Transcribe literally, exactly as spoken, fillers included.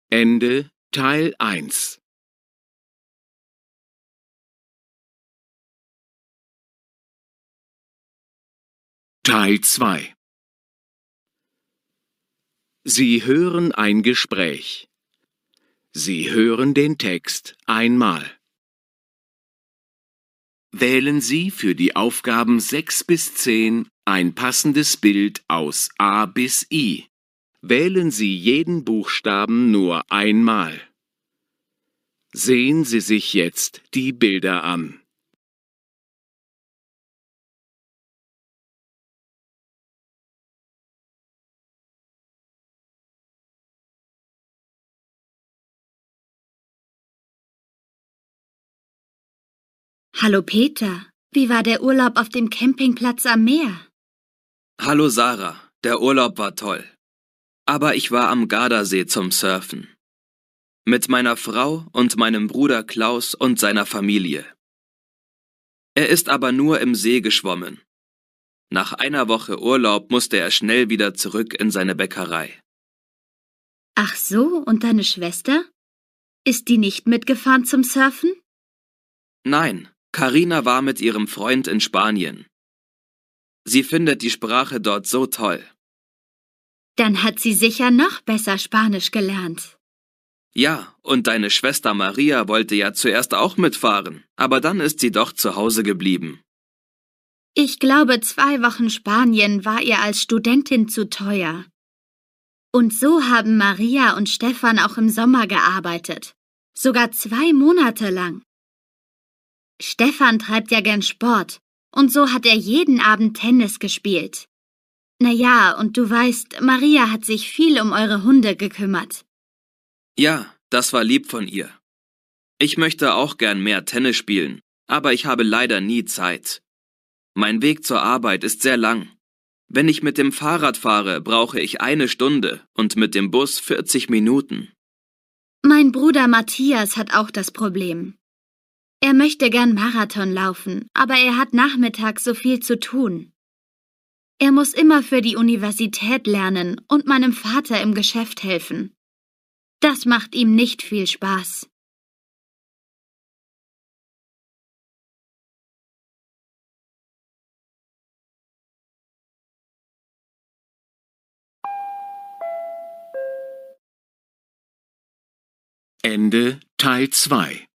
Ende Teil eins. Teil zwei. Sie hören ein Gespräch. Sie hören den Text einmal. Wählen Sie für die Aufgaben sechs bis zehn ein passendes Bild aus A bis I. Wählen Sie jeden Buchstaben nur einmal. Sehen Sie sich jetzt die Bilder an. Hallo Peter, wie war der Urlaub auf dem Campingplatz am Meer? Hallo Sarah, der Urlaub war toll. Aber ich war am Gardasee zum Surfen. Mit meiner Frau und meinem Bruder Klaus und seiner Familie. Er ist aber nur im See geschwommen. Nach einer Woche Urlaub musste er schnell wieder zurück in seine Bäckerei. Ach so, und deine Schwester? Ist die nicht mitgefahren zum Surfen? Nein, Carina war mit ihrem Freund in Spanien. Sie findet die Sprache dort so toll. Dann hat sie sicher noch besser Spanisch gelernt. Ja, und deine Schwester Maria wollte ja zuerst auch mitfahren, aber dann ist sie doch zu Hause geblieben. Ich glaube, zwei Wochen Spanien war ihr als Studentin zu teuer. Und so haben Maria und Stefan auch im Sommer gearbeitet. Sogar zwei Monate lang. Stefan treibt ja gern Sport. Und so hat er jeden Abend Tennis gespielt. Na ja, und du weißt, Maria hat sich viel um eure Hunde gekümmert. Ja, das war lieb von ihr. Ich möchte auch gern mehr Tennis spielen, aber ich habe leider nie Zeit. Mein Weg zur Arbeit ist sehr lang. Wenn ich mit dem Fahrrad fahre, brauche ich eine Stunde und mit dem Bus vierzig Minuten. Mein Bruder Matthias hat auch das Problem. Er möchte gern Marathon laufen, aber er hat nachmittags so viel zu tun. Er muss immer für die Universität lernen und meinem Vater im Geschäft helfen. Das macht ihm nicht viel Spaß. Ende Teil zwei.